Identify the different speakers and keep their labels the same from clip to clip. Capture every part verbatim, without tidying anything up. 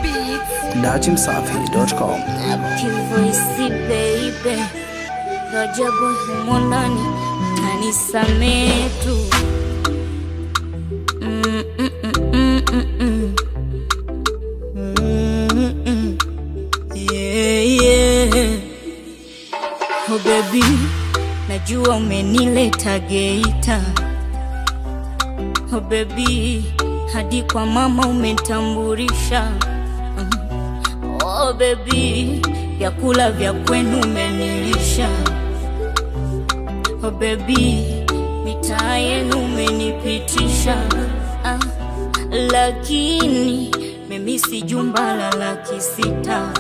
Speaker 1: dati msafi dot com.
Speaker 2: Kivoisi baby, Rajabu humonani anisamee tu. mm, mm, mm, mm, mm, mm, mm. Yeah, yeah. Oh baby, najua umenileta Geita. Oh baby, hadi kwa mama umetambulisha. Oh baby, vyakula vya kwenu umenilisha. Oh baby, mitaa yenu umenipitisha. ah, Lakini mimi si jumba la laki sita.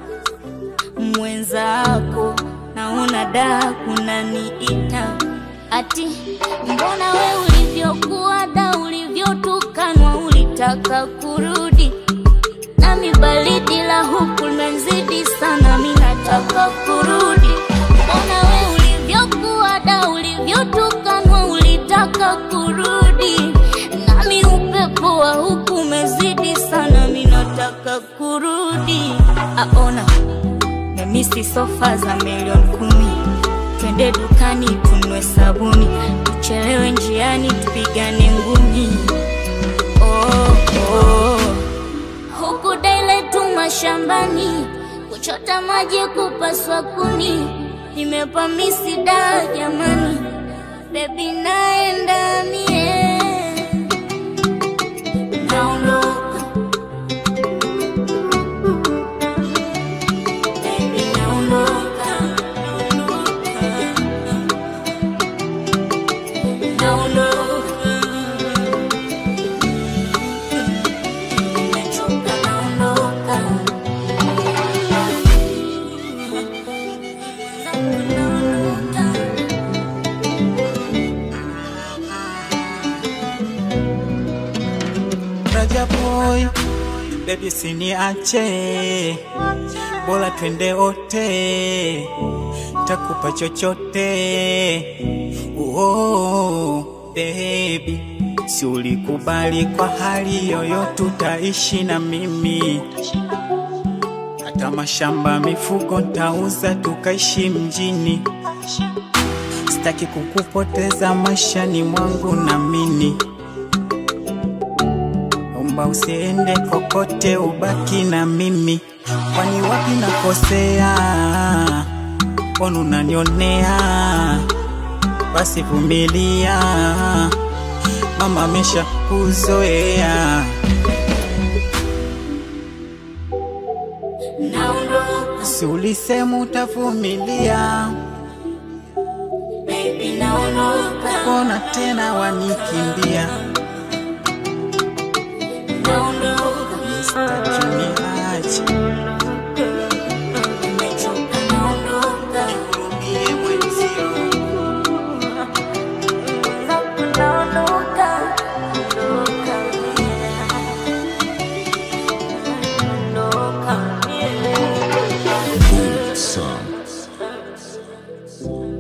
Speaker 2: Mwenzako naona da kunaniita. Ati mbona we ulivyokuwa da, ulivyotukanwa ulitaka kurudi. Nami baridi la huku menzidi sana, mimi nataka kurudi. Mbona we ulivyokuwa da, ulivyotukanwa ulitaka kurudi. Nami upepo wa huku mezidi sana, mimi nataka kurudi. Aona mimi si sofa za milioni kumi. Twende dukani tununue sabuni, tuchelewe njiani tupigane ngumi. Oh oh, huku daile tu mashambani, kuchota maji kupaswa kuni. Nimepamisi da jamani, baby naenda mie. Naondoka baby, naondoka, naondoka, nimechoka, naondoka, naondoka.
Speaker 3: Rajaboy, baby siniache, bora twende ote, takupa chochote. Oh baby, si ulikubali kwa hali yoyote utaishi na mimi. Hata mashamba mifugo ntauza tukaishi mjini. Sitaki kukupoteza maishani mwangu na mini. Omba usiende kokote, ubaki na mimi. Kwani wapi nakosea? Mbona unanionea? Basi vumilia, mama amesha kuzoea.
Speaker 2: Naondoka
Speaker 3: Si ulisema utavumilia?
Speaker 2: baby, naondoka,
Speaker 3: Mbona tena wanikimbia?
Speaker 2: naondoka,
Speaker 3: Sitaki niache,
Speaker 2: nimechoka, naondoka,
Speaker 3: nihurumie mwenzio.
Speaker 2: naondoka, naondoka, naondoka.
Speaker 4: Some.